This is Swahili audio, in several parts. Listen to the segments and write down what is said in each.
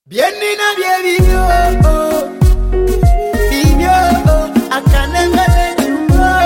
Bienina baby oh, baby oh, I can never let you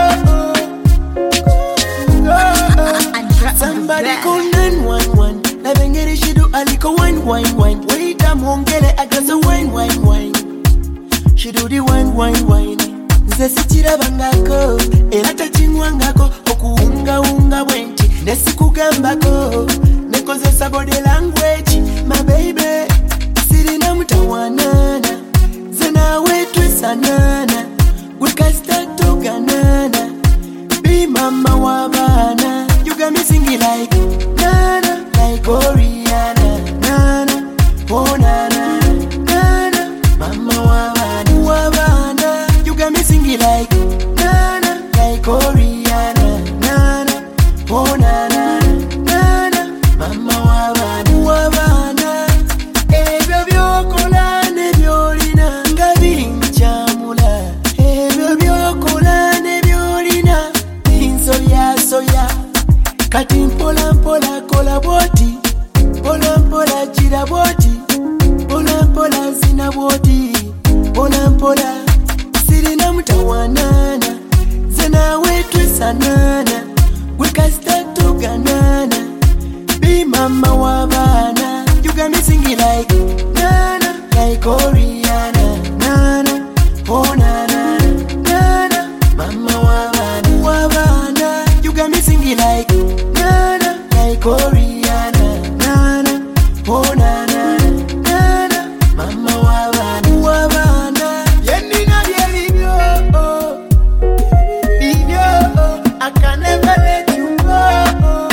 go. Somebody call 911. Na vengere shidu aliko wine. Wait a mongele agaza wine. She do the wine. Nzesi chira bangako, elata chingwangako, okuunga bwenti. Nesi kugambako, nekozesa body language, my baby. Sirina mutawanana, zena wetu sanana. We can start to ganana, be mama wabana. You got me singing like nana, like Oriana, nana, oh nana, nana, mama wabana. You got me singing like nana, like Oriana, nana, oh nana, nana, mama wabana. Ebyo byokola ne byolina nga binchamula. Ebyo byokola ne byolina binsoya. Kati mpola kola boti, mpola jira boti, mpola zina boti, mpola sirina mutawanana, zena wetu sanana. We can start to ganana, be mama wabana. You got me singing like nana, like Oriana, nana, oh nana, nana, mama wabana. You got me singing like nana, like Oriana, nana, oh nana, nana, mama wabana. Yenina oh, baby oh, I can never let you go.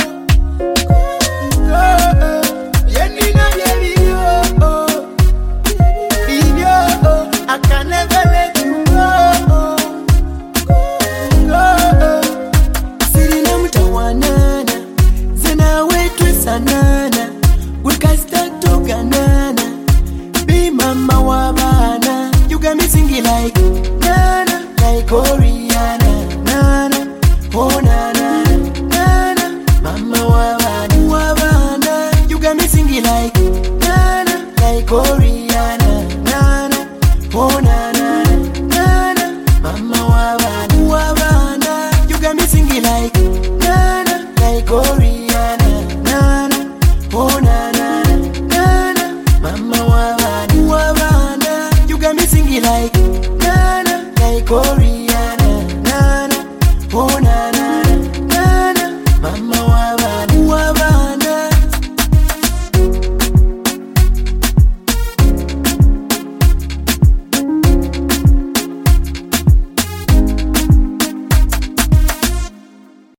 Yenina oh, baby oh, I can never let you go. Sirina mutawanana, zena wetu sanana. We can start to ganana, be mama wabana. You got me singing like nana, like Oriana, nana, oh nana, nana, mama wabana. You got me singing like nana, like Oriana.